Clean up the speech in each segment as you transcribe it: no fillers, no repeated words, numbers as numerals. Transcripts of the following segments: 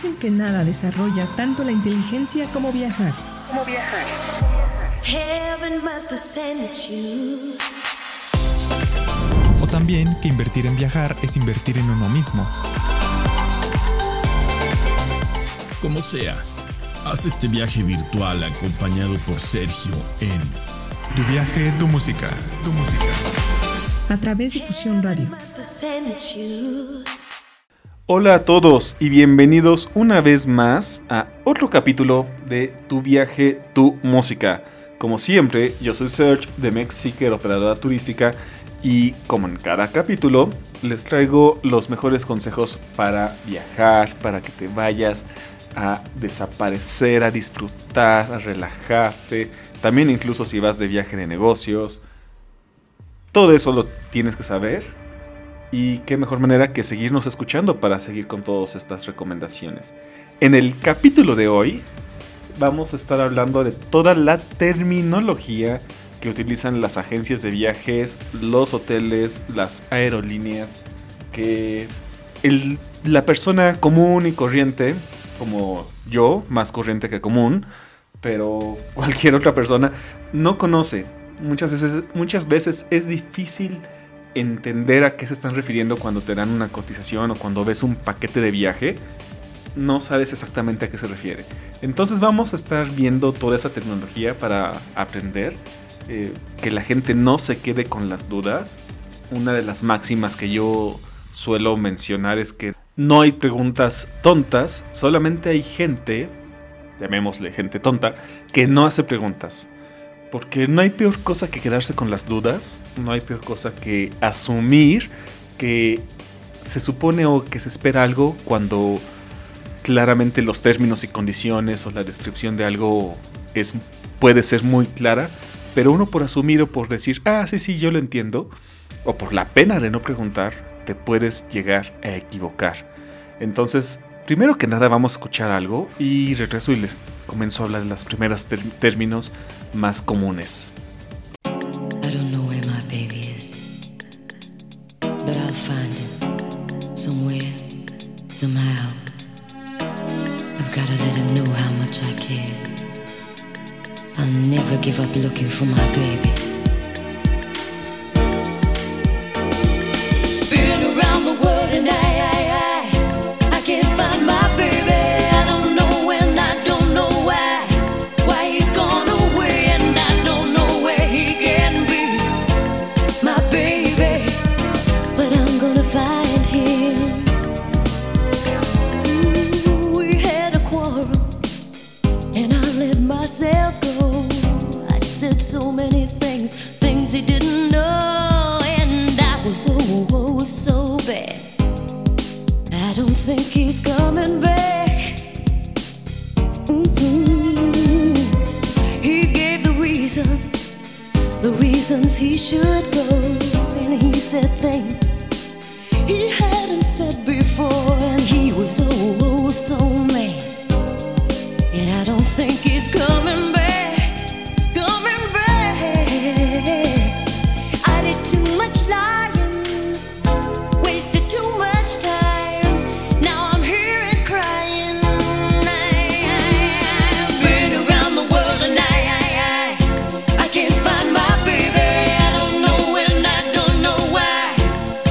Dicen que nada desarrolla tanto la inteligencia como viajar. O también que invertir en viajar es invertir en uno mismo. Como sea, haz este viaje virtual acompañado por Sergio en Tu viaje, tu música. A través de Fusión Radio. Hola a todos y bienvenidos una vez más a otro capítulo de Tu viaje, tu música. Como siempre, yo soy Serge de Mexiquer, operadora turística, y como en cada capítulo, les traigo los mejores consejos para viajar, para que te vayas a desaparecer, a disfrutar, a relajarte. También incluso si vas de viaje de negocios. Todo eso lo tienes que saber. Y qué mejor manera que seguirnos escuchando para seguir con todas estas recomendaciones. En el capítulo de hoy vamos a estar hablando de toda la terminología que utilizan las agencias de viajes, los hoteles, las aerolíneas, que la persona común y corriente, como yo, más corriente que común, pero cualquier otra persona, no conoce. Muchas veces es difícil entender a qué se están refiriendo cuando te dan una cotización o cuando ves un paquete de viaje. No sabes exactamente a qué se refiere. Entonces vamos a estar viendo toda esa tecnología para aprender, que la gente no se quede con las dudas. Una de las máximas que yo suelo mencionar es que no hay preguntas tontas, solamente hay gente, llamémosle gente tonta, que no hace preguntas. Porque no hay peor cosa que quedarse con las dudas, no hay peor cosa que asumir que se supone o que se espera algo cuando claramente los términos y condiciones o la descripción de algo puede ser muy clara, pero uno por asumir o por decir, sí, yo lo entiendo, o por la pena de no preguntar, te puedes llegar a equivocar. Entonces, primero que nada vamos a escuchar algo y regreso y les comienzo a hablar de las primeras términos más comunes. I don't know where my baby is, but I'll find him somewhere, somehow. I've gotta let him know how much I care. I'll never give up looking for my baby. Been around the world and I can't find my baby. I don't know when, I don't know why he's gone away, and I don't know where he can be, my baby, but I'm gonna find him. Ooh, we had a quarrel, and I let myself go. I said so many things he didn't know, and I was so bad. I don't think he's coming back. He gave the reasons he should go, and he said things he hadn't said before, and he was so mad. And I don't think he's coming back. I did too much lying, wasted too much time. Now I'm here and crying. I've been around the world and I can't find my baby. I don't know when, I don't know why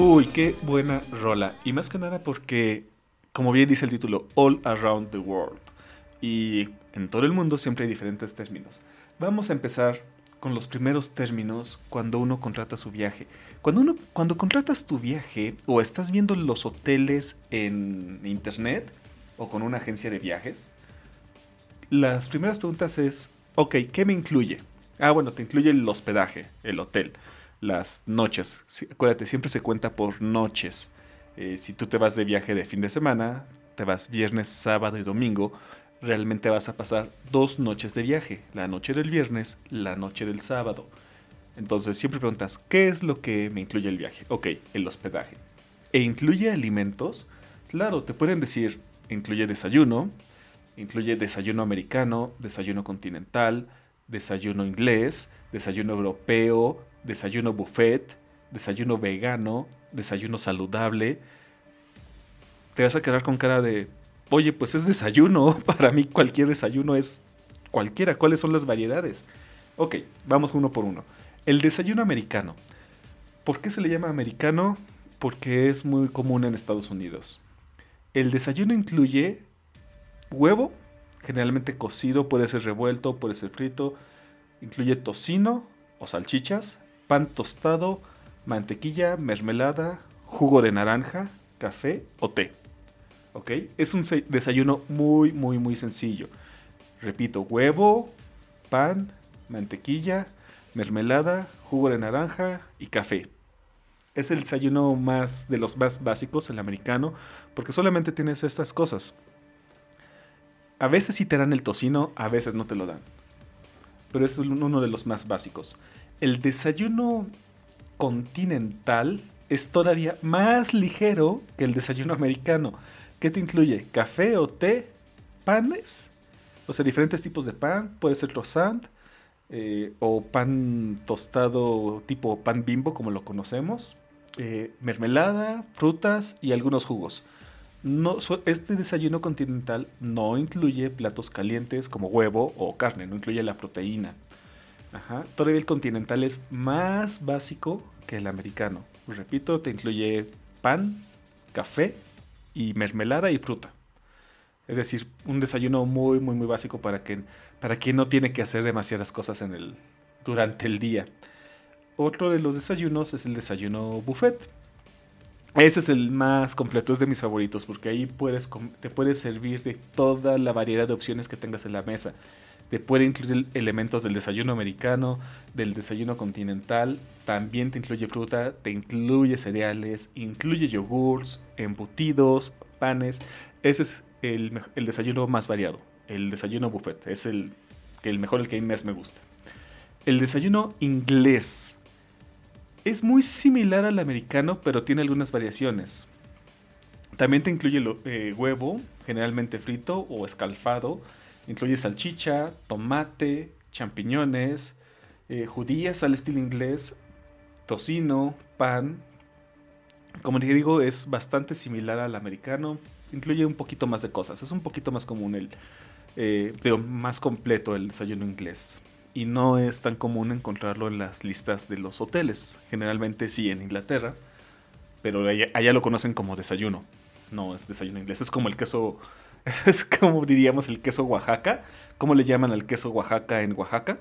Uy, qué buena rola. Y más que nada porque, como bien dice el título, All Around the World. Y en todo el mundo siempre hay diferentes términos. Vamos a empezar con los primeros términos cuando uno contrata su viaje. Cuando contratas tu viaje o estás viendo los hoteles en internet o con una agencia de viajes, las primeras preguntas es, ok, ¿qué me incluye? Bueno, te incluye el hospedaje, el hotel, las noches. Sí, acuérdate, siempre se cuenta por noches. Si tú te vas de viaje de fin de semana, te vas viernes, sábado y domingo, realmente vas a pasar 2 noches de viaje. La noche del viernes, la noche del sábado. Entonces siempre preguntas, ¿qué es lo que me incluye el viaje? Ok, el hospedaje. ¿E incluye alimentos? Claro, te pueden decir, incluye desayuno americano, desayuno continental, desayuno inglés, desayuno europeo, desayuno buffet, desayuno vegano, desayuno saludable. Te vas a quedar con cara de, oye, pues es desayuno. Para mí cualquier desayuno es cualquiera. ¿Cuáles son las variedades? Ok, vamos uno por uno. El desayuno americano. ¿Por qué se le llama americano? Porque es muy común en Estados Unidos. El desayuno incluye huevo, generalmente cocido, puede ser revuelto, puede ser frito. Incluye tocino o salchichas, pan tostado, mantequilla, mermelada, jugo de naranja, café o té. ¿Ok? Es un desayuno muy, muy, muy sencillo. Repito, huevo, pan, mantequilla, mermelada, jugo de naranja y café. Es el desayuno de los más básicos, el americano, porque solamente tienes estas cosas. A veces sí te dan el tocino, a veces no te lo dan. Pero es uno de los más básicos. El desayuno continental es todavía más ligero que el desayuno americano. ¿Qué te incluye? ¿Café o té? ¿Panes? O sea, diferentes tipos de pan. Puede ser croissant o pan tostado tipo pan Bimbo, como lo conocemos. Mermelada, frutas y algunos jugos. Este desayuno continental no incluye platos calientes como huevo o carne, no incluye la proteína. Todavía el continental es más básico que el americano. Repito, te incluye pan, café y mermelada y fruta. Es decir, un desayuno muy, muy, muy básico para quien no tiene que hacer demasiadas cosas durante el día. Otro de los desayunos es el desayuno buffet. Ese es el más completo, es de mis favoritos, porque ahí te puedes servir de toda la variedad de opciones que tengas en la mesa. Te puede incluir elementos del desayuno americano, del desayuno continental, también te incluye fruta, te incluye cereales, incluye yogurts, embutidos, panes. Ese es el desayuno más variado, el desayuno buffet, es el mejor, el que más me gusta. El desayuno inglés. Es muy similar al americano, pero tiene algunas variaciones. También te incluye huevo, generalmente frito o escalfado. Incluye salchicha, tomate, champiñones, judías al estilo inglés, tocino, pan. Como te digo, es bastante similar al americano. Incluye un poquito más de cosas. Es un poquito más común más completo el desayuno inglés. Y no es tan común encontrarlo en las listas de los hoteles. Generalmente sí en Inglaterra, pero allá lo conocen como desayuno. No es desayuno inglés, es como el queso, es como diríamos el queso Oaxaca. ¿Cómo le llaman al queso Oaxaca en Oaxaca?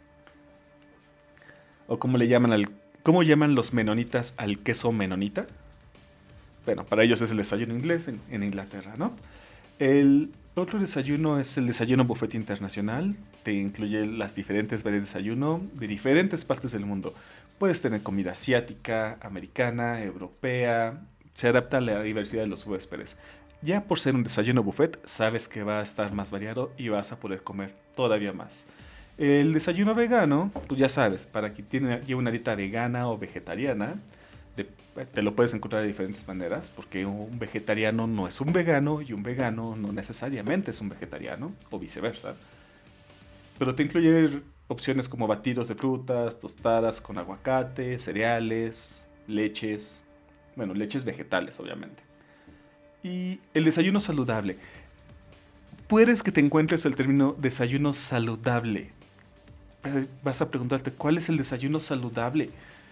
¿O cómo llaman los menonitas al queso menonita? Bueno, para ellos es el desayuno inglés en Inglaterra, ¿no? El otro desayuno es el desayuno buffet internacional. Te incluye las diferentes variedades de desayuno de diferentes partes del mundo. Puedes tener comida asiática, americana, europea. Se adapta a la diversidad de los huéspedes. Ya por ser un desayuno buffet, sabes que va a estar más variado y vas a poder comer todavía más. El desayuno vegano, pues ya sabes, para quien lleve una dieta vegana o vegetariana, te lo puedes encontrar de diferentes maneras, porque un vegetariano no es un vegano y un vegano no necesariamente es un vegetariano, o viceversa. Pero te incluye opciones como batidos de frutas, tostadas con aguacate, cereales, leches vegetales, obviamente. Y el desayuno saludable. Puedes que te encuentres el término desayuno saludable. Vas a preguntarte, ¿cuál es el desayuno saludable?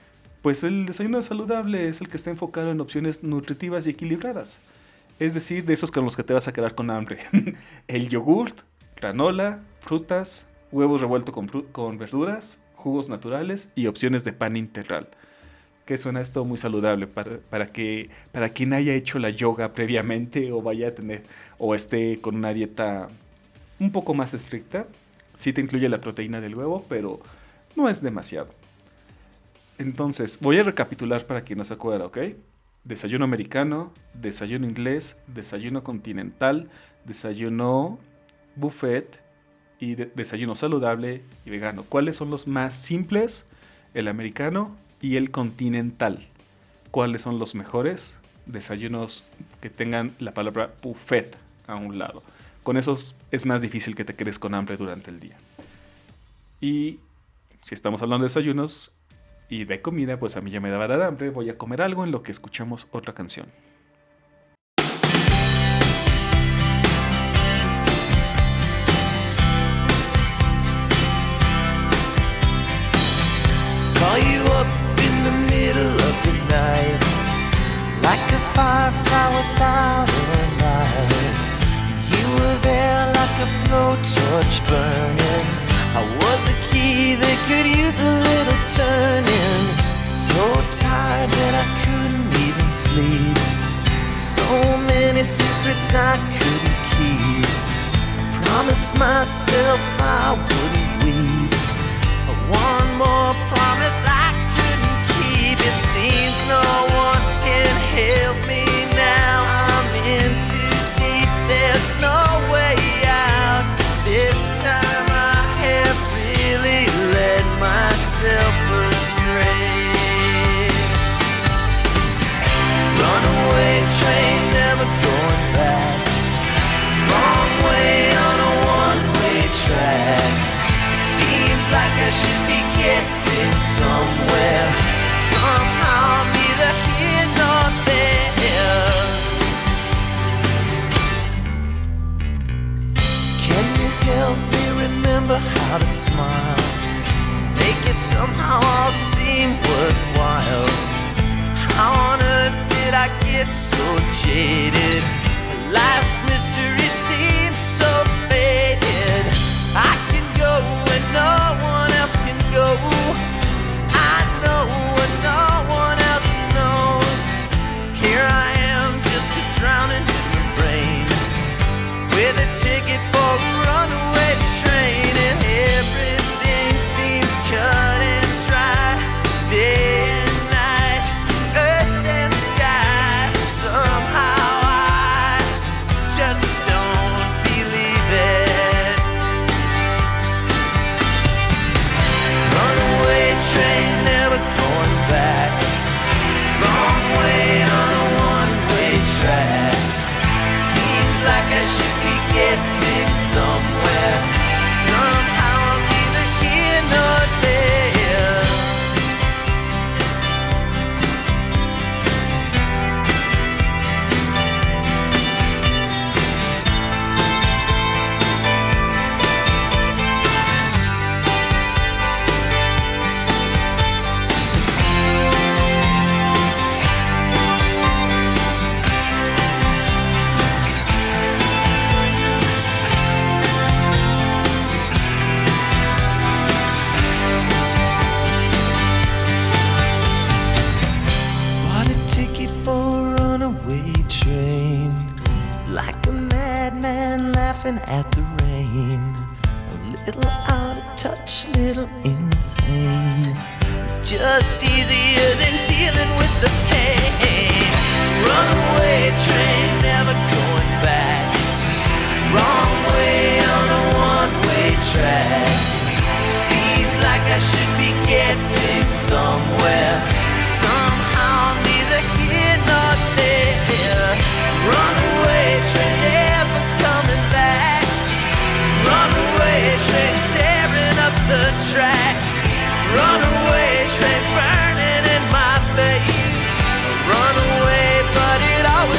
Pues el desayuno saludable es el que está enfocado en opciones nutritivas y equilibradas. Es decir, de esos con los que te vas a quedar con hambre. El yogurt, granola, frutas, huevos revueltos con verduras, jugos naturales y opciones de pan integral. Que suena esto muy saludable para quien haya hecho la yoga previamente o vaya a tener o esté con una dieta un poco más estricta. Sí te incluye la proteína del huevo, pero no es demasiado. Entonces, voy a recapitular para quien no se acuerda, ¿ok? Desayuno americano, desayuno inglés, desayuno continental, desayuno buffet y desayuno saludable y vegano. ¿Cuáles son los más simples? El americano y el continental. ¿Cuáles son los mejores? Desayunos que tengan la palabra buffet a un lado. Con esos es más difícil que te quedes con hambre durante el día. Y si estamos hablando de desayunos y de comida, pues a mí ya me daba de hambre. Voy a comer algo en lo que escuchamos otra canción. Call you up in the middle of the night, like a firefly without a light. You were there like a blowtorch burning. I was a key that could use a little turning. So tired that I couldn't even sleep. So many secrets I couldn't keep. I promised myself I wouldn't weep. One more promise I couldn't keep. It seems no one can help me now. I'm in too deep, there's no way out. This time I have really led myself astray. Runaway train, never going back. Wrong way on a one-way track. Seems like I should be getting somewhere. Somehow I'm neither here nor there. Can you help me remember how to smile? Make it somehow all seem worthwhile. How on earth did I get so jaded? Life's mystery seems so faded. I can go where no one else can go. I know what no one else knows. Here I am, just a drowning human brain, with a ticket for a runaway train, and everything seems cut and dry. Day and night, earth and sky. Somehow I just don't believe it. Runaway train, never going back. Wrong way on a one-way track. Seems like I should be getting somewhere. Somehow I'm neither here nor there. Bought a ticket for a runaway train, like a madman laughing at the rain. A little out of touch, little insane. It's just easier than dealing with the pain. Runaway train, never going back. Wrong way on a one-way track. Seems like I should be getting somewhere. Somehow I'm neither here nor there. Runaway train, never coming back. Runaway train, tearing up the track. Runaway train, burning in my veins. Runaway, but it always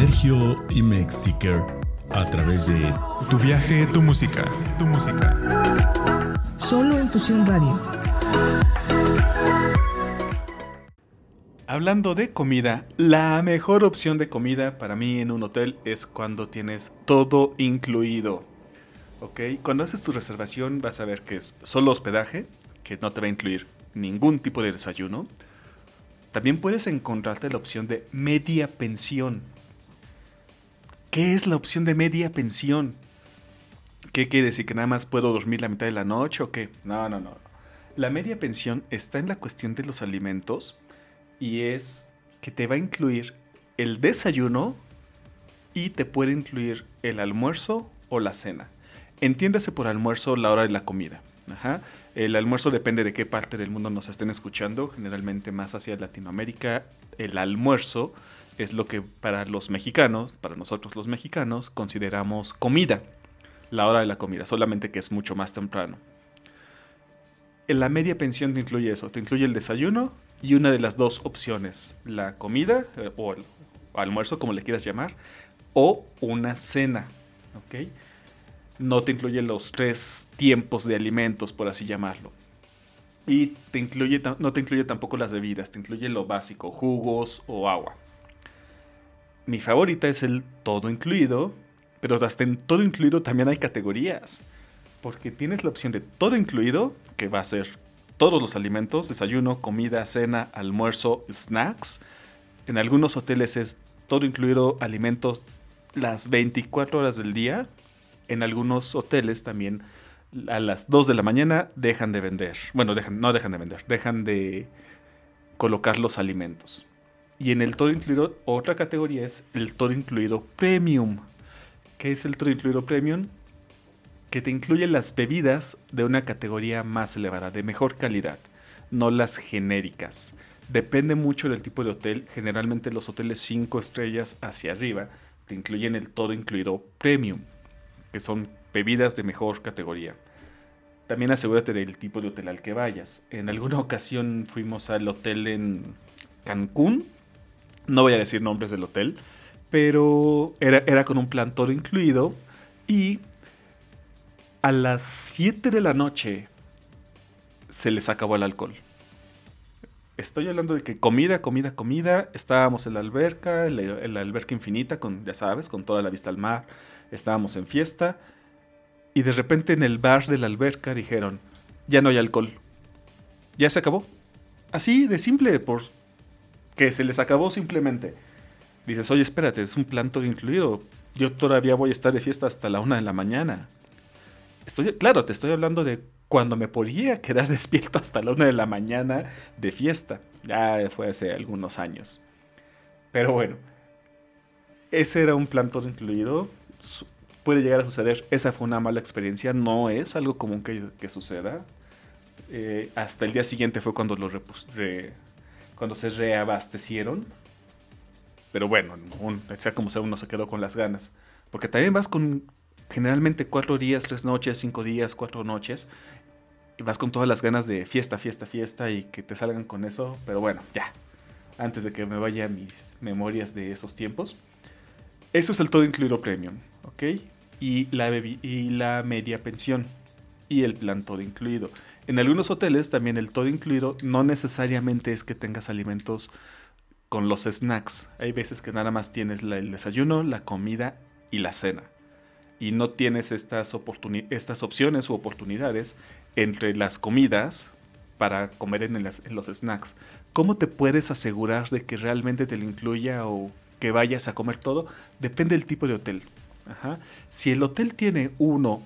Sergio y Mexiker a través de Tu viaje, tu música. Tu música. Solo en Fusión Radio. Hablando de comida, la mejor opción de comida para mí en un hotel es cuando tienes todo incluido. ¿Ok? Cuando haces tu reservación vas a ver que es solo hospedaje, que no te va a incluir ningún tipo de desayuno. También puedes encontrarte la opción de media pensión. ¿Qué es la opción de media pensión? ¿Qué quiere decir? ¿Que nada más puedo dormir la mitad de la noche o qué? No. La media pensión está en la cuestión de los alimentos y es que te va a incluir el desayuno y te puede incluir el almuerzo o la cena. Entiéndase por almuerzo la hora de la comida. Ajá. El almuerzo depende de qué parte del mundo nos estén escuchando, generalmente más hacia Latinoamérica. El almuerzo es lo que para los mexicanos, para nosotros los mexicanos, consideramos comida. La hora de la comida, solamente que es mucho más temprano. En la media pensión te incluye eso, te incluye el desayuno y una de las dos opciones, la comida o el almuerzo, como le quieras llamar, o una cena, ¿ok? No te incluye los 3 tiempos de alimentos, por así llamarlo. Y no te incluye tampoco las bebidas, te incluye lo básico, jugos o agua. Mi favorita es el todo incluido, pero hasta en todo incluido también hay categorías. Porque tienes la opción de todo incluido, que va a ser todos los alimentos, desayuno, comida, cena, almuerzo, snacks. En algunos hoteles es todo incluido, alimentos las 24 horas del día. En algunos hoteles también a las 2 de la mañana dejan de vender. Bueno, no dejan de vender, dejan de colocar los alimentos. Y en el todo incluido, otra categoría es el todo incluido premium. ¿Qué es el todo incluido premium? Que te incluye las bebidas de una categoría más elevada, de mejor calidad, no las genéricas. Depende mucho del tipo de hotel. Generalmente los hoteles 5 estrellas hacia arriba te incluyen el todo incluido premium, que son bebidas de mejor categoría. También asegúrate del tipo de hotel al que vayas. En alguna ocasión fuimos al hotel en Cancún. No voy a decir nombres del hotel, pero era con un plan todo incluido y a las 7 de la noche se les acabó el alcohol. Estoy hablando de que comida. Estábamos en la alberca, en la alberca infinita, ya sabes, con toda la vista al mar. Estábamos en fiesta y de repente en el bar de la alberca dijeron, ya no hay alcohol. Ya se acabó. Así de simple, porque se les acabó simplemente. Dices, oye, espérate, es un plan todo incluido. Yo todavía voy a estar de fiesta hasta la 1 de la mañana. Claro, te estoy hablando de cuando me podía quedar despierto hasta la 1 de la mañana de fiesta. Ya fue hace algunos años. Pero bueno, ese era un plan todo incluido. Puede llegar a suceder. Esa fue una mala experiencia. No es algo común que suceda. Hasta el día siguiente fue cuando cuando se reabastecieron. Pero bueno, sea como sea, uno se quedó con las ganas. Porque también vas con generalmente 4 días, 3 noches, 5 días, 4 noches. Y vas con todas las ganas de fiesta y que te salgan con eso. Pero bueno, ya. Antes de que me vayan mis memorias de esos tiempos. Eso es el todo incluido premium, ¿ok? Y la media pensión. Y el plan todo incluido. En algunos hoteles también el todo incluido no necesariamente es que tengas alimentos con los snacks. Hay veces que nada más tienes el desayuno, la comida y la cena. Y no tienes estas opciones u oportunidades entre las comidas para comer en los snacks. ¿Cómo te puedes asegurar de que realmente te lo incluya o que vayas a comer todo? Depende del tipo de hotel. Ajá. Si el hotel tiene uno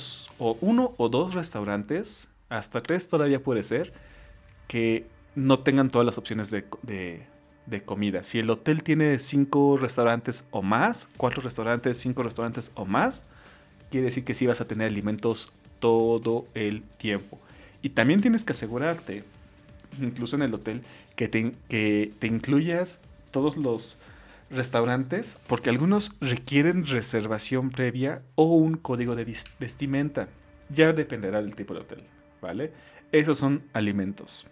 o dos restaurantes, hasta 3 todavía puede ser, que no tengan todas las opciones de comida. Si el hotel tiene 5 restaurantes o más, 4 restaurantes, 5 restaurantes o más, quiere decir que sí vas a tener alimentos todo el tiempo. Y también tienes que asegurarte, incluso en el hotel, que te incluyas todos los restaurantes, porque algunos requieren reservación previa o un código de vestimenta. Ya dependerá del tipo de hotel, ¿vale? Esos son alimentos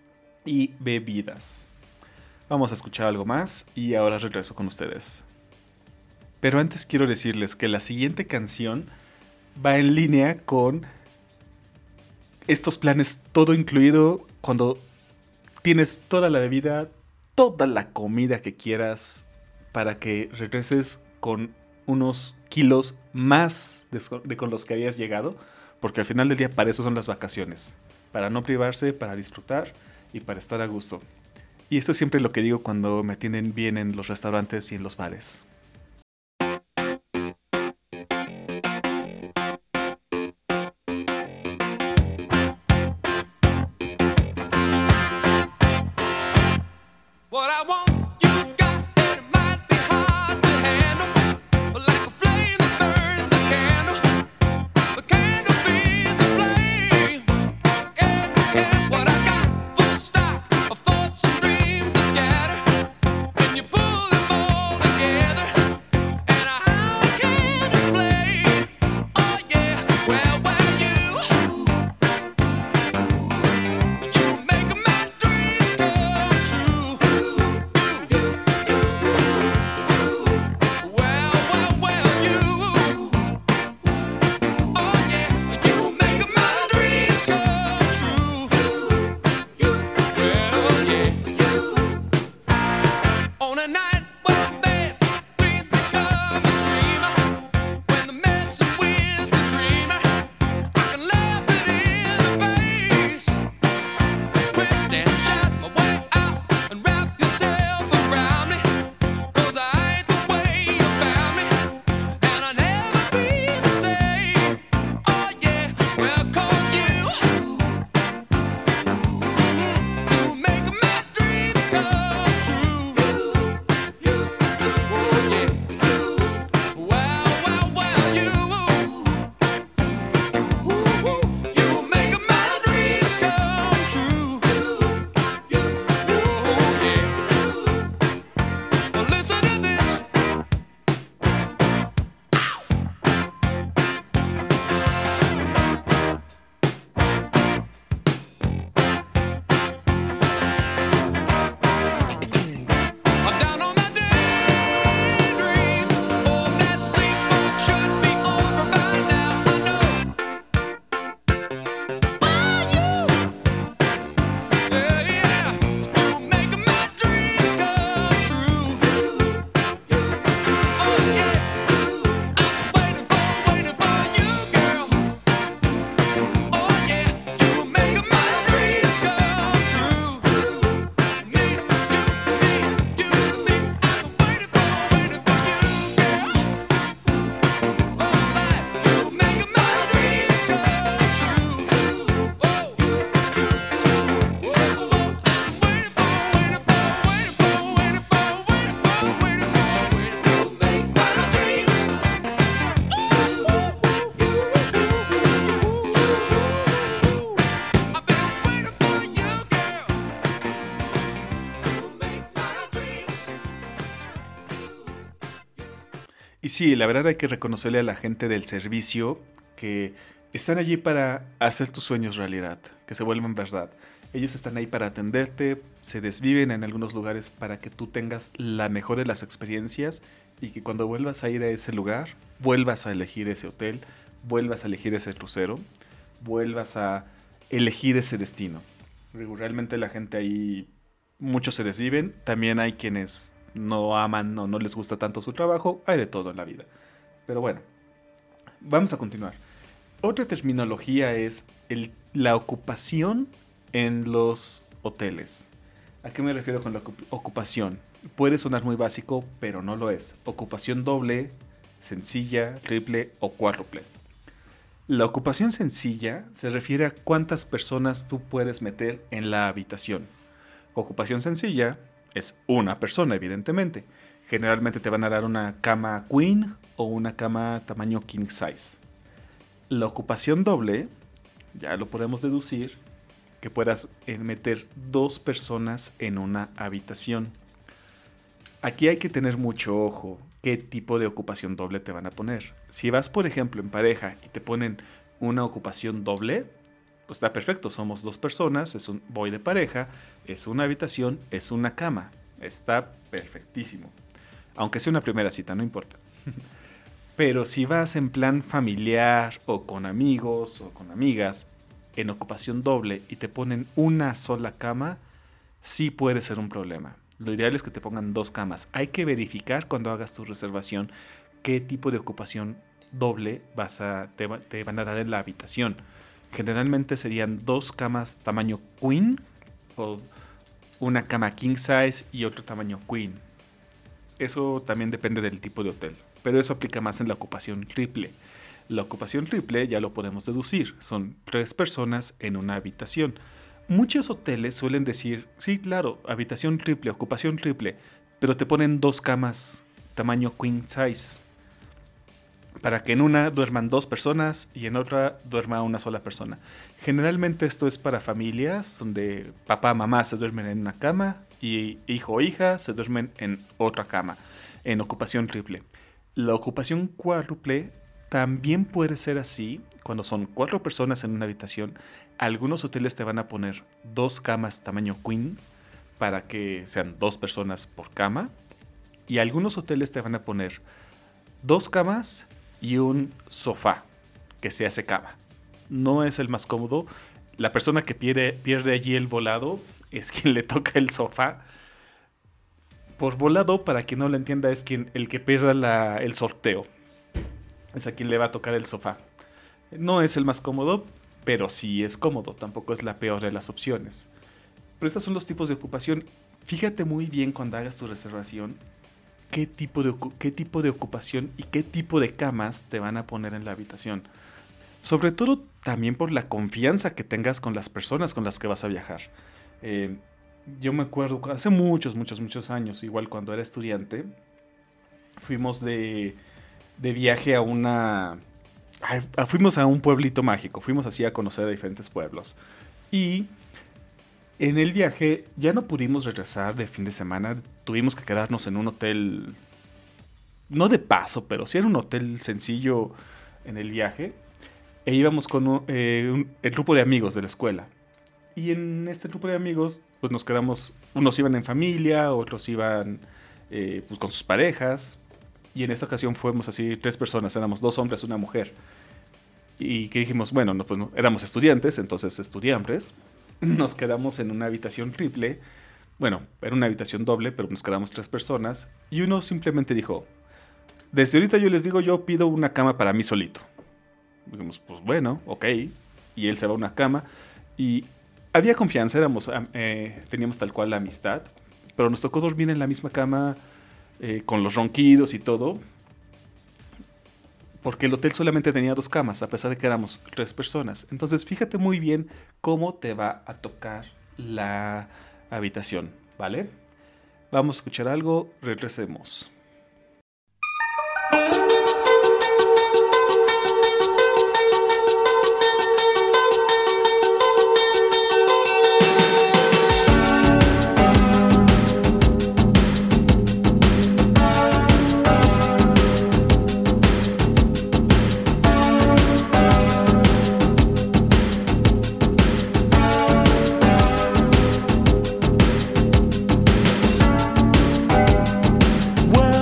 y bebidas. Vamos a escuchar algo más y ahora regreso con ustedes. Pero antes quiero decirles que la siguiente canción va en línea con estos planes todo incluido cuando tienes toda la bebida, toda la comida que quieras para que regreses con unos kilos más de con los que habías llegado, porque al final del día para eso son las vacaciones, para no privarse, para disfrutar y para estar a gusto. Y esto es siempre lo que digo cuando me atienden bien en los restaurantes y en los bares. What I want, you've got, and it might be hard to handle. But like a flame that burns a candle, the candle feeds the flame. Yeah, yeah, what I got, full stock of thoughts and dreams that scatter. And you pull them all together, and how I can't explain. Oh yeah, well, you make my dreams come true. On a night when bad dreams become a screamer, when the messing with the dreamer, I can laugh it in the face, twist and shout my way out and wrap yourself around me, 'cause I ain't the way you found me, and I'll never be the same. Oh yeah, well, 'cause you make my dreams come true. I'm down on my daydream. Oh, that sleepwalk should be over by now. I know. Yeah, yeah. You make my dreams come true. Oh yeah. I'm waiting for you, girl. Oh yeah. You make my dreams come true. Me, you, me. I'm waiting for you, girl. Oh, life, you make my dreams come true. Whoa, whoa, whoa. I'm waiting for you, make my dreams. I've been waiting for you, girl. You make my dreams. Y sí, la verdad hay que reconocerle a la gente del servicio que están allí para hacer tus sueños realidad, que se vuelvan verdad. Ellos están ahí para atenderte, se desviven en algunos lugares para que tú tengas la mejor de las experiencias y que cuando vuelvas a ir a ese lugar, vuelvas a elegir ese hotel, vuelvas a elegir ese crucero, vuelvas a elegir ese destino. Realmente la gente ahí, muchos se desviven, también hay quienes no aman o no les gusta tanto su trabajo, hay de todo en la vida. Pero bueno, vamos a continuar. Otra terminología es la ocupación en los hoteles. ¿A qué me refiero con la ocupación? Puede sonar muy básico, pero no lo es. Ocupación doble, sencilla, triple o cuádruple. La ocupación sencilla se refiere a cuántas personas tú puedes meter en la habitación. Ocupación sencilla es una persona, evidentemente. Generalmente te van a dar una cama queen o una cama tamaño king size. La ocupación doble, ya lo podemos deducir, que puedas meter 2 personas en una habitación. Aquí hay que tener mucho ojo qué tipo de ocupación doble te van a poner. Si vas, por ejemplo, en pareja y te ponen una ocupación doble, pues está perfecto, somos 2 personas, voy de pareja, es una habitación, es una cama. Está perfectísimo. Aunque sea una primera cita, no importa. Pero si vas en plan familiar o con amigos o con amigas en ocupación doble y te ponen una sola cama, sí puede ser un problema. Lo ideal es que te pongan 2 camas. Hay que verificar cuando hagas tu reservación qué tipo de ocupación doble te van a dar en la habitación. Generalmente serían 2 camas tamaño queen o una cama king size y otro tamaño queen. Eso también depende del tipo de hotel, pero eso aplica más en la ocupación triple. La ocupación triple ya lo podemos deducir, son 3 personas en una habitación. Muchos hoteles suelen decir, sí, claro, habitación triple, ocupación triple, pero te ponen 2 camas tamaño queen size, para que en una duerman 2 personas y en otra duerma una sola persona. Generalmente esto es para familias donde papá, mamá se duermen en una cama y hijo o hija se duermen en otra cama, en ocupación triple. La ocupación cuádruple también puede ser así cuando son 4 personas en una habitación. Algunos hoteles te van a poner 2 camas tamaño queen para que sean 2 personas por cama. Y algunos hoteles te van a poner 2 camas y un sofá que se hace cama. No es el más cómodo. La persona que pierde allí el volado es quien le toca el sofá. Por volado, para quien no lo entienda, es el que pierda el sorteo. Es a quien le va a tocar el sofá. No es el más cómodo, pero sí es cómodo. Tampoco es la peor de las opciones. Pero estos son los tipos de ocupación. Fíjate muy bien cuando hagas tu reservación qué tipo de ocupación y qué tipo de camas te van a poner en la habitación. Sobre todo también por la confianza que tengas con las personas con las que vas a viajar. Yo me acuerdo hace muchos años, igual cuando era estudiante, fuimos de viaje fuimos a un pueblito mágico, fuimos así a conocer a diferentes pueblos. Y en el viaje ya no pudimos regresar de fin de semana, tuvimos que quedarnos en un hotel, no de paso, pero sí era un hotel sencillo en el viaje. E íbamos con el grupo de amigos de la escuela. Y en este grupo de amigos, pues nos quedamos, unos iban en familia, otros iban pues con sus parejas. Y en esta ocasión fuimos así 3 personas, éramos 2 hombres, una mujer. Y que dijimos, bueno, éramos estudiantes, entonces estudiantes. Nos quedamos en una habitación triple. Bueno, era una habitación doble, pero nos quedamos 3 personas. Y uno simplemente dijo, desde ahorita yo pido una cama para mí solito. Dijimos, pues bueno, ok. Y él se va a una cama. Y había confianza, teníamos tal cual la amistad. Pero nos tocó dormir en la misma cama, con los ronquidos y todo. Porque el hotel solamente tenía 2 camas, a pesar de que éramos 3 personas. Entonces, fíjate muy bien cómo te va a tocar la habitación, ¿vale? Vamos a escuchar algo, regresemos. Well,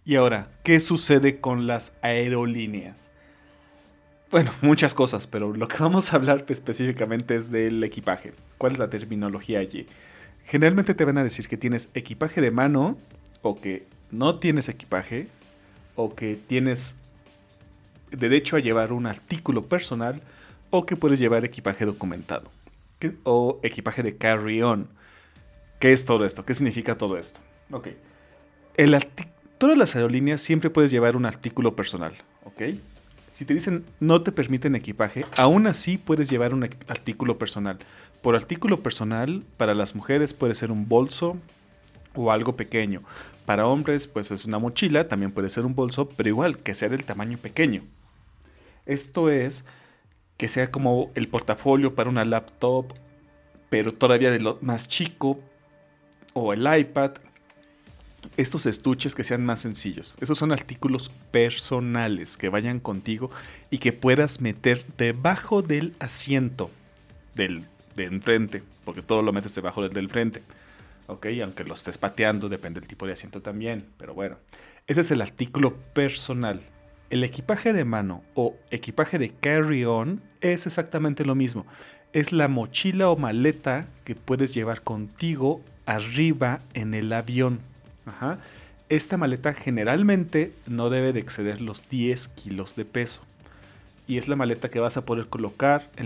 Y ahora, ¿qué sucede con las aerolíneas? Bueno, muchas cosas, pero lo que vamos a hablar específicamente es del equipaje. ¿Cuál es la terminología allí? Generalmente te van a decir que tienes equipaje de mano, o que no tienes equipaje, o que tienes derecho a llevar un artículo personal, o que puedes llevar equipaje documentado, o equipaje de carry-on. ¿Qué es todo esto? ¿Qué significa todo esto? Ok. Todas las aerolíneas siempre puedes llevar un artículo personal, ¿ok? Si te dicen no te permiten equipaje, aún así puedes llevar un artículo personal. Por artículo personal, para las mujeres puede ser un bolso o algo pequeño. Para hombres, pues es una mochila, también puede ser un bolso, pero igual, que sea del tamaño pequeño. Esto es que sea como el portafolio para una laptop, pero todavía de lo más chico, o el iPad. Estos estuches que sean más sencillos. Esos son artículos personales que vayan contigo y que puedas meter debajo del asiento de enfrente, porque todo lo metes debajo del frente. Ok, aunque lo estés pateando, depende del tipo de asiento también. Pero bueno, ese es el artículo personal. El equipaje de mano o equipaje de carry-on es exactamente lo mismo. Es la mochila o maleta que puedes llevar contigo arriba en el avión. Ajá. Esta maleta generalmente no debe de exceder los 10 kilos de peso. Y es la maleta que vas a poder colocar en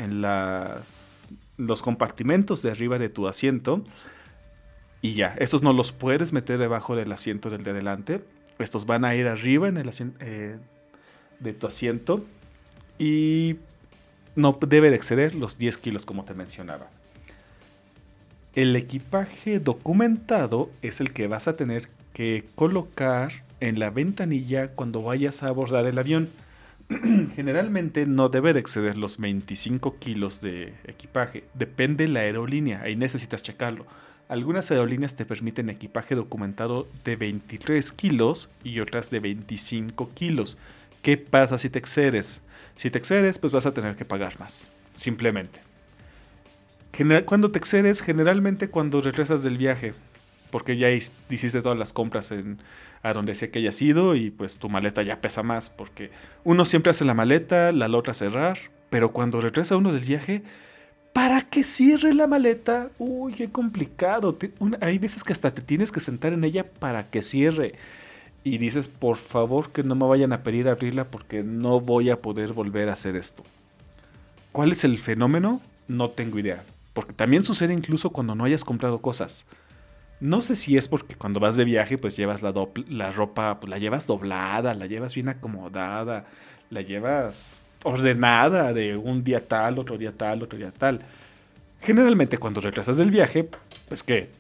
los compartimentos de arriba de tu asiento. Y ya, estos no los puedes meter debajo del asiento del de adelante. Estos van a ir arriba en el de tu asiento. Y no debe de exceder los 10 kilos como te mencionaba. El equipaje documentado es el que vas a tener que colocar en la ventanilla cuando vayas a abordar el avión. Generalmente no debe de exceder los 25 kilos de equipaje. Depende de la aerolínea, ahí necesitas checarlo. Algunas aerolíneas te permiten equipaje documentado de 23 kilos y otras de 25 kilos. ¿Qué pasa si te excedes? Si te excedes, pues vas a tener que pagar más. Simplemente. Cuando te excedes, generalmente cuando regresas del viaje, porque ya hiciste todas las compras a donde sea que hayas ido y pues tu maleta ya pesa más, porque uno siempre hace la maleta, la logra cerrar, pero cuando regresa uno del viaje, ¿para que cierre la maleta? Uy, qué complicado. Hay veces que hasta te tienes que sentar en ella para que cierre. Y dices, por favor que no me vayan a pedir abrirla porque no voy a poder volver a hacer esto. ¿Cuál es el fenómeno? No tengo idea. Porque también sucede incluso cuando no hayas comprado cosas. No sé si es porque cuando vas de viaje pues llevas la ropa, pues la llevas doblada, la llevas bien acomodada, la llevas ordenada de un día tal, otro día tal, otro día tal. Generalmente cuando regresas del viaje, pues que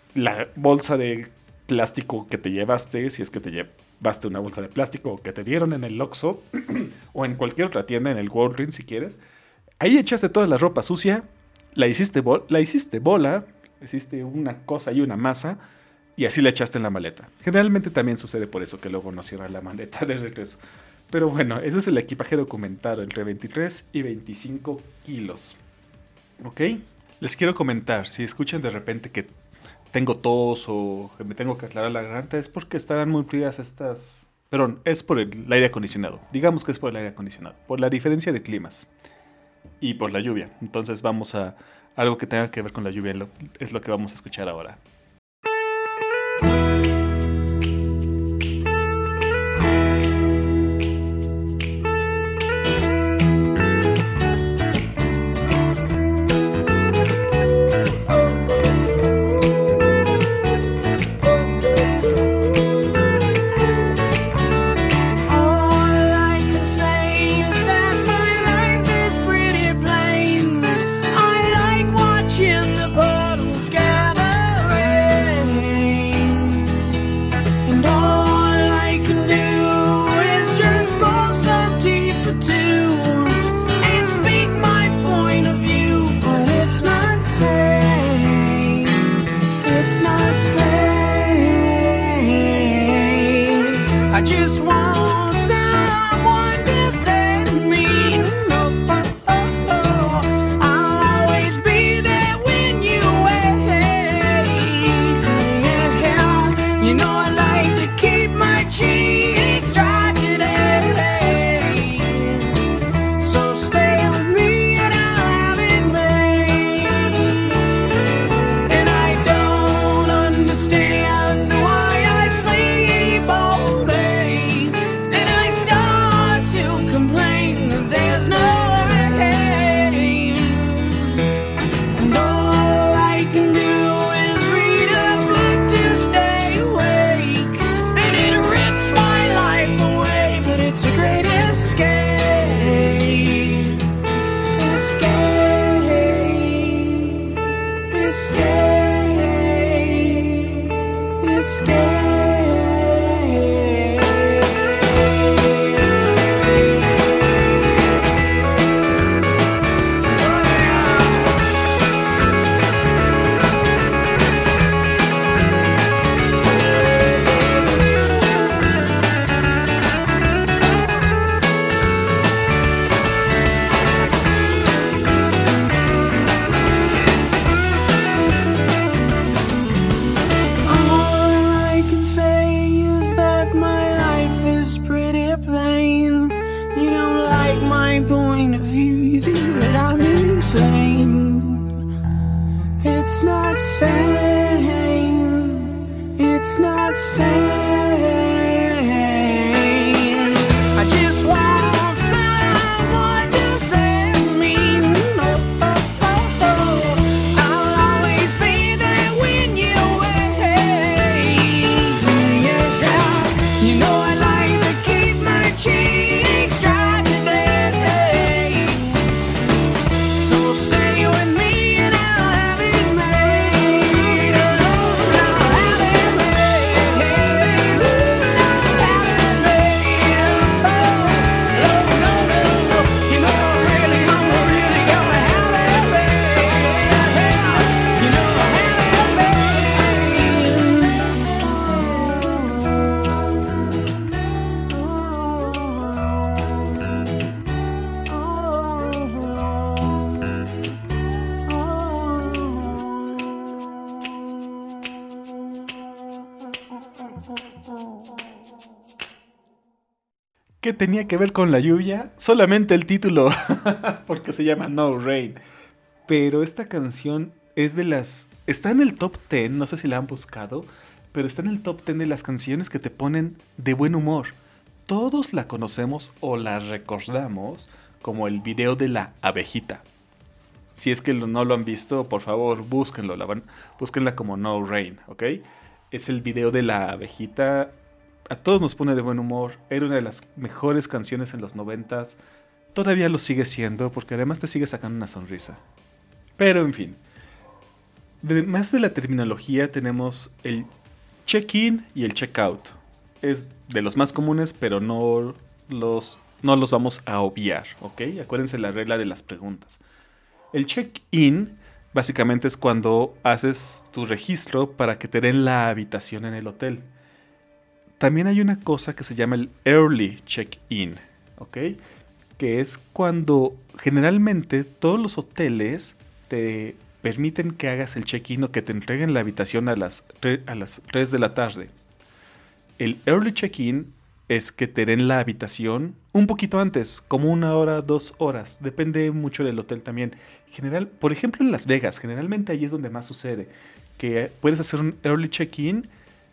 la bolsa de plástico que te llevaste, si es que te llevaste una bolsa de plástico que te dieron en el Oxxo o en cualquier otra tienda, en el Walgreens si quieres, ahí echaste toda la ropa sucia. La hiciste bola, hiciste una cosa y una masa y así la echaste en la maleta. Generalmente también sucede por eso que luego no cierra la maleta de regreso. Pero bueno, ese es el equipaje documentado entre 23 y 25 kilos. ¿Ok? Les quiero comentar, si escuchan de repente que tengo tos o que me tengo que aclarar la garganta, es porque estarán muy frías estas... Perdón, es por el aire acondicionado. Digamos que es por el aire acondicionado, por la diferencia de climas. Y por la lluvia. Entonces vamos a algo que tenga que ver con la lluvia. Es lo que vamos a escuchar ahora. Watching the puddles gather It's not sane. It's not sane. I just want someone to save me. Oh, oh, oh, oh. I'll always be there when you're away. Yeah, you know I like to keep my cheeks dry today. So stay with me and I'll have it made. I'll have it made. I'll have it made. Oh, no, no, no. You know I'm really gonna have it made. You know I'll have ¿Qué tenía que ver con la lluvia? Solamente el título, porque se llama No Rain. Pero esta canción es de las... Está en el top 10, no sé si la han buscado, pero está en el top 10 de las canciones que te ponen de buen humor. Todos la conocemos o la recordamos como el video de la abejita. Si es que no lo han visto, por favor, búsquenlo. Búsquenla como No Rain, ¿ok? Es el video de la abejita. A todos nos pone de buen humor. Era una de las mejores canciones en los 90s. Todavía lo sigue siendo porque además te sigue sacando una sonrisa. Pero en fin. Más de la terminología tenemos el check-in y el check-out. Es de los más comunes, pero no los vamos a obviar, ¿ok? Acuérdense la regla de las preguntas. El check-in básicamente es cuando haces tu registro para que te den la habitación en el hotel. También hay una cosa que se llama el early check-in, ¿ok? Que es cuando generalmente todos los hoteles te permiten que hagas el check-in o que te entreguen la habitación a las 3 de la tarde. El early check-in es que te den la habitación un poquito antes, como 1 hora, 2 horas. Depende mucho del hotel también. Por ejemplo, en Las Vegas, generalmente ahí es donde más sucede. Que puedes hacer un early check-in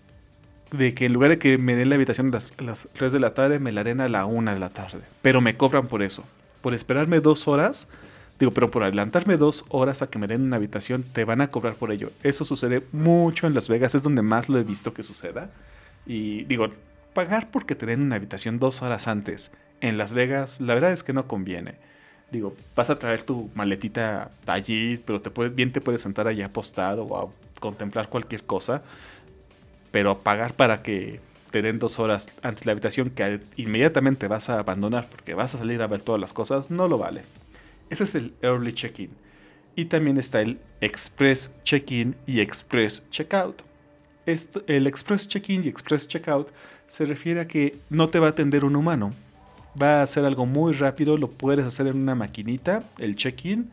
de que en lugar de que me den la habitación a las 3 de la tarde, me la den a la 1 de la tarde. Pero me cobran por eso. Por esperarme 2 horas, pero por adelantarme 2 horas a que me den una habitación, te van a cobrar por ello. Eso sucede mucho en Las Vegas, es donde más lo he visto que suceda. Y pagar porque te den una habitación 2 horas antes en Las Vegas, la verdad es que no conviene. Vas a traer tu maletita allí, pero te puedes sentar allí apostado o a contemplar cualquier cosa. Pero pagar para que te den 2 horas antes la habitación que inmediatamente vas a abandonar porque vas a salir a ver todas las cosas, no lo vale. Ese es el early check-in. Y también está el express check-in y express check-out. El express check-in y express check-out se refiere a que no te va a atender un humano. Va a hacer algo muy rápido, lo puedes hacer en una maquinita, el check-in,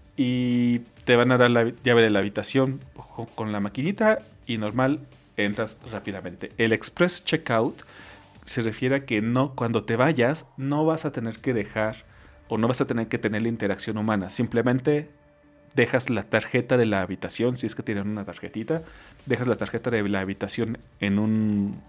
y te van a dar la llave de la habitación con la maquinita y normal entras rápidamente. El express check-out se refiere a que cuando te vayas no vas a tener que dejar o no vas a tener que tener la interacción humana. Simplemente dejas la tarjeta de la habitación, si es que tienen una tarjetita, dejas la tarjeta de la habitación en un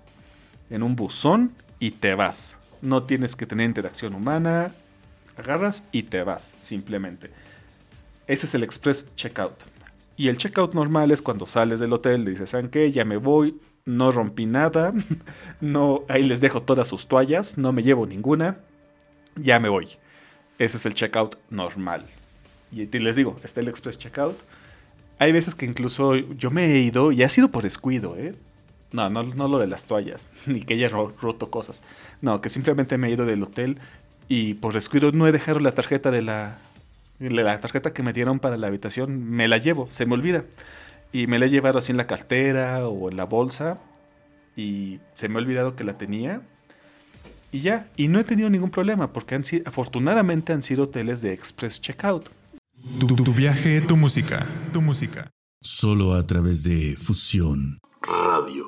buzón y te vas. No tienes que tener interacción humana, agarras y te vas, simplemente. Ese es el express checkout. Y el checkout normal es cuando sales del hotel, le dices, ¿saben qué? Ya me voy, no rompí nada, no, ahí les dejo todas sus toallas, no me llevo ninguna, ya me voy. Ese es el checkout normal. Y les digo, está el express checkout. Hay veces que incluso yo me he ido, y ha sido por descuido, No lo de las toallas, ni que haya roto cosas. No, que simplemente me he ido del hotel y por descuido no he dejado la tarjeta la tarjeta que me dieron para la habitación, me la llevo, se me olvida. Y me la he llevado así en la cartera o en la bolsa y se me ha olvidado que la tenía. Y ya, y no he tenido ningún problema porque afortunadamente han sido hoteles de express checkout. Tu viaje, tu música. Tu música. Solo a través de Fusión Radio.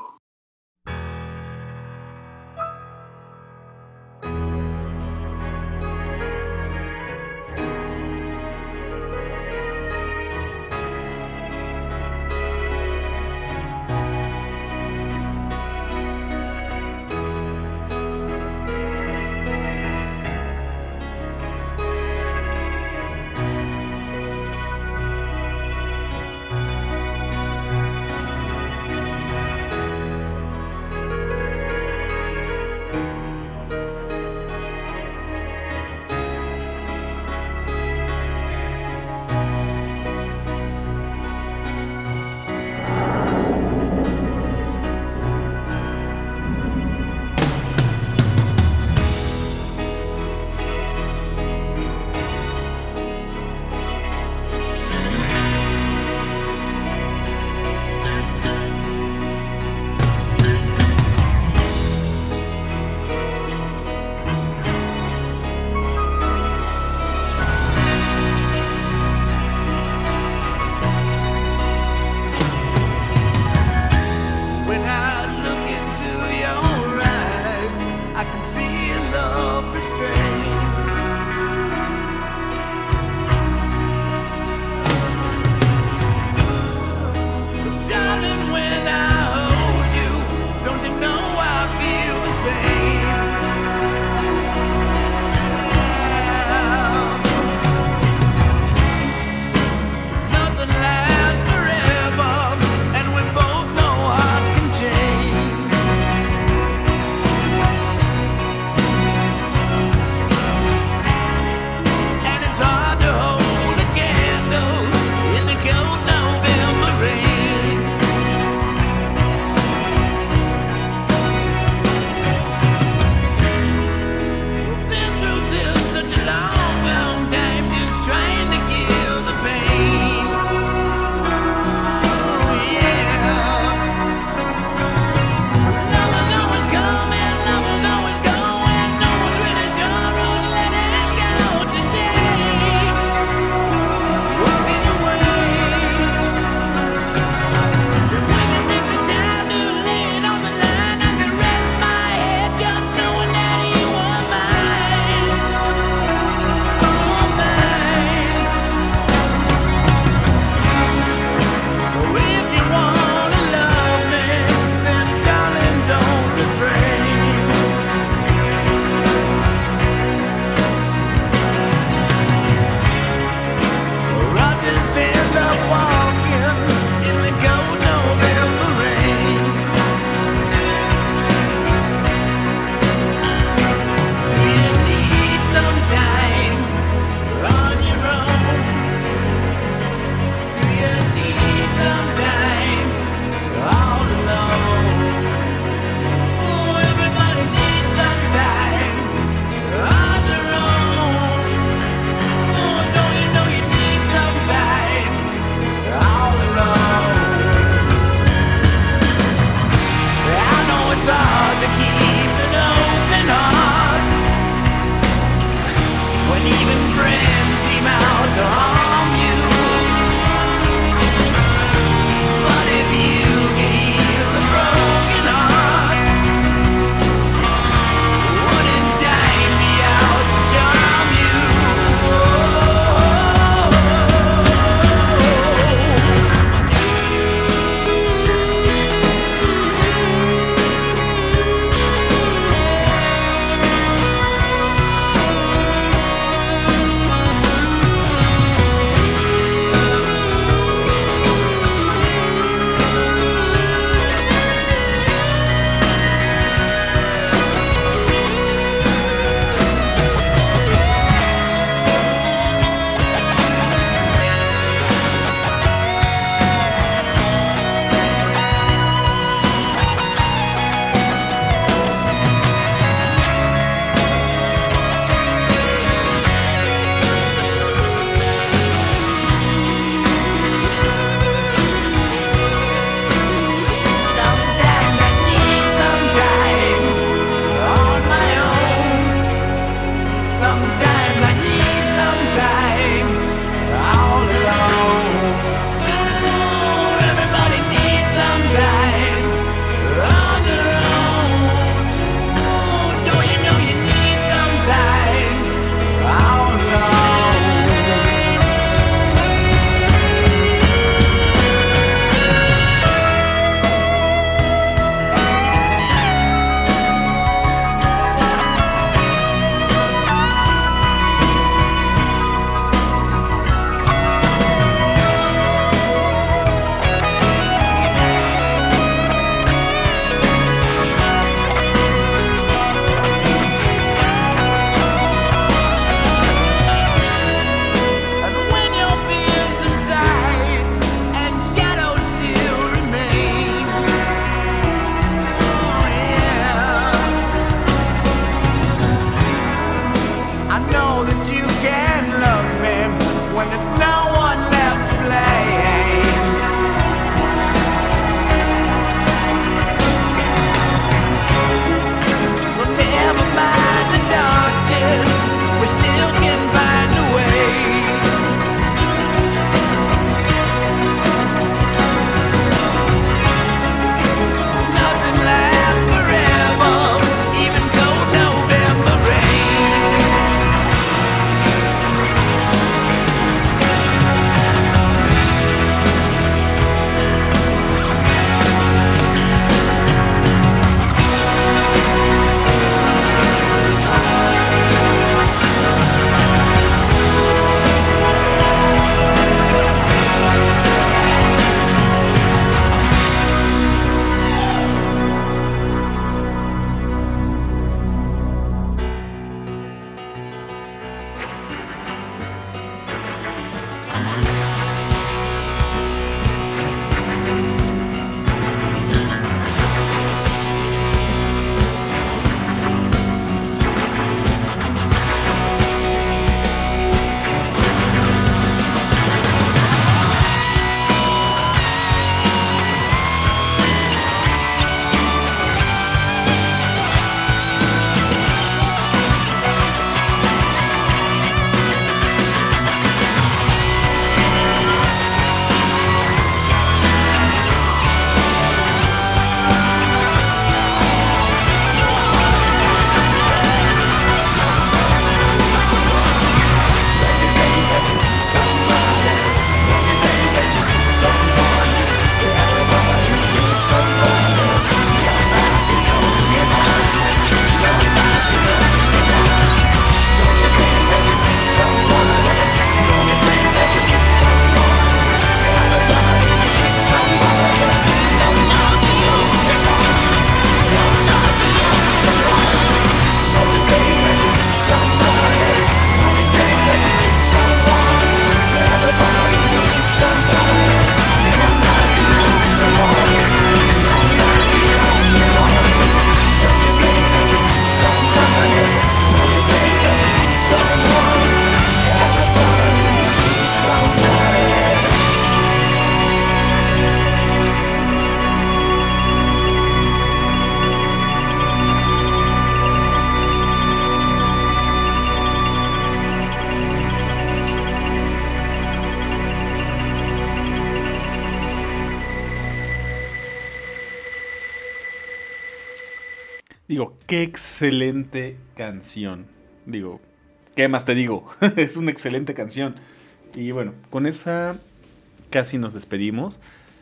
Digo, qué excelente canción. Digo, ¿qué más te digo? Es una excelente canción. Y bueno, con esa casi nos despedimos.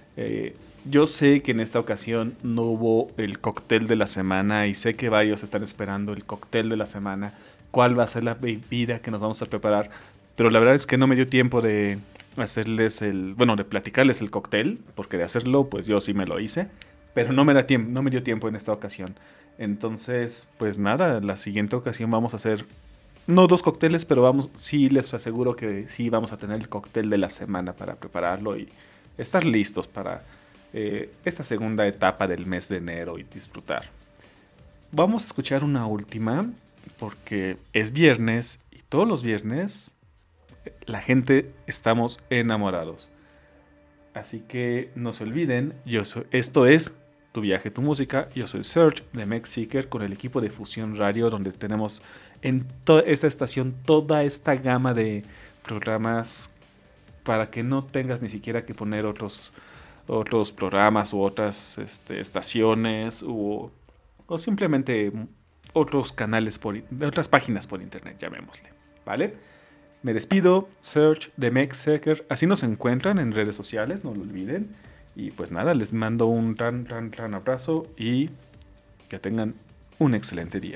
Yo sé que en esta ocasión no hubo el cóctel de la semana y sé que varios están esperando el cóctel de la semana. ¿Cuál va a ser la bebida que nos vamos a preparar? Pero la verdad es que no me dio tiempo de hacerles de platicarles el cóctel, porque de hacerlo, pues yo sí me lo hice. Pero no me dio tiempo en esta ocasión. Entonces, pues nada, la siguiente ocasión vamos a hacer, no 2 cócteles, pero sí les aseguro que sí vamos a tener el cóctel de la semana para prepararlo y estar listos para esta segunda etapa del mes de enero y disfrutar. Vamos a escuchar una última, porque es viernes y todos los viernes la gente estamos enamorados. Así que no se olviden, esto es Tu Viaje, Tu Música. Yo soy Serge de MexSeeker con el equipo de Fusión Radio, donde tenemos en esta estación toda esta gama de programas para que no tengas ni siquiera que poner otros programas u otras estaciones o simplemente otros canales de otras páginas por internet, llamémosle, ¿vale? Me despido, Serge de MexSeeker. Así nos encuentran en redes sociales, no lo olviden. Y pues nada, les mando un gran abrazo y que tengan un excelente día.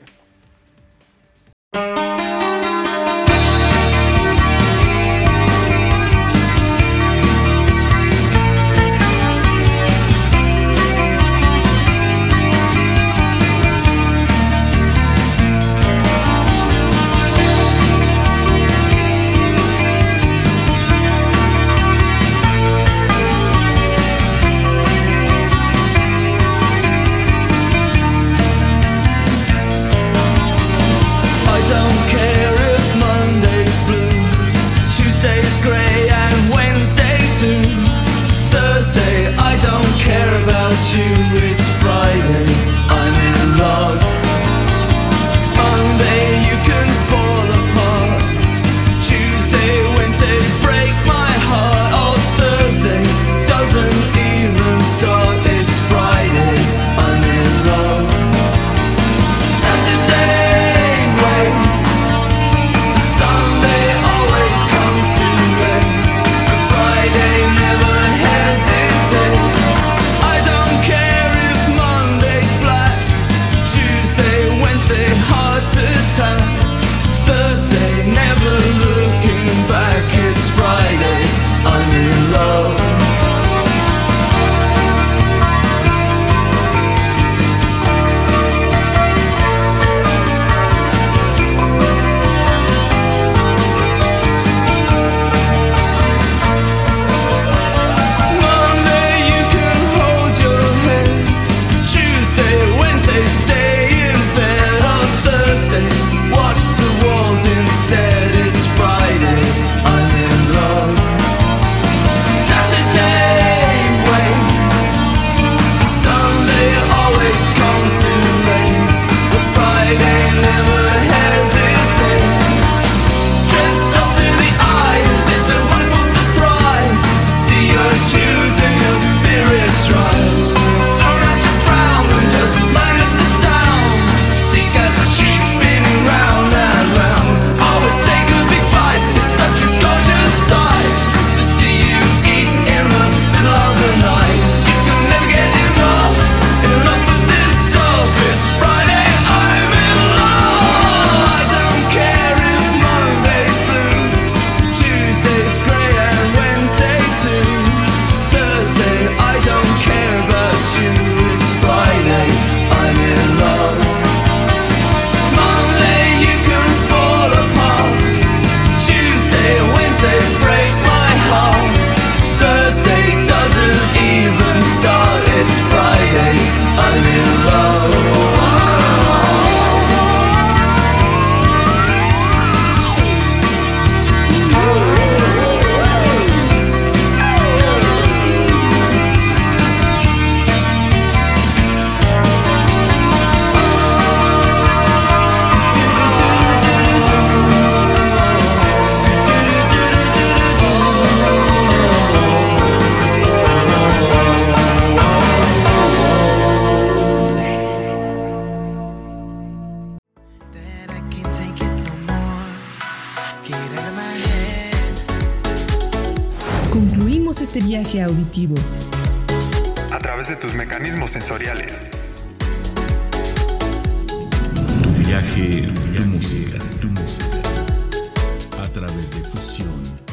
I don't este viaje auditivo. A través de tus mecanismos sensoriales. Tu viaje, tu música. A través de fusión.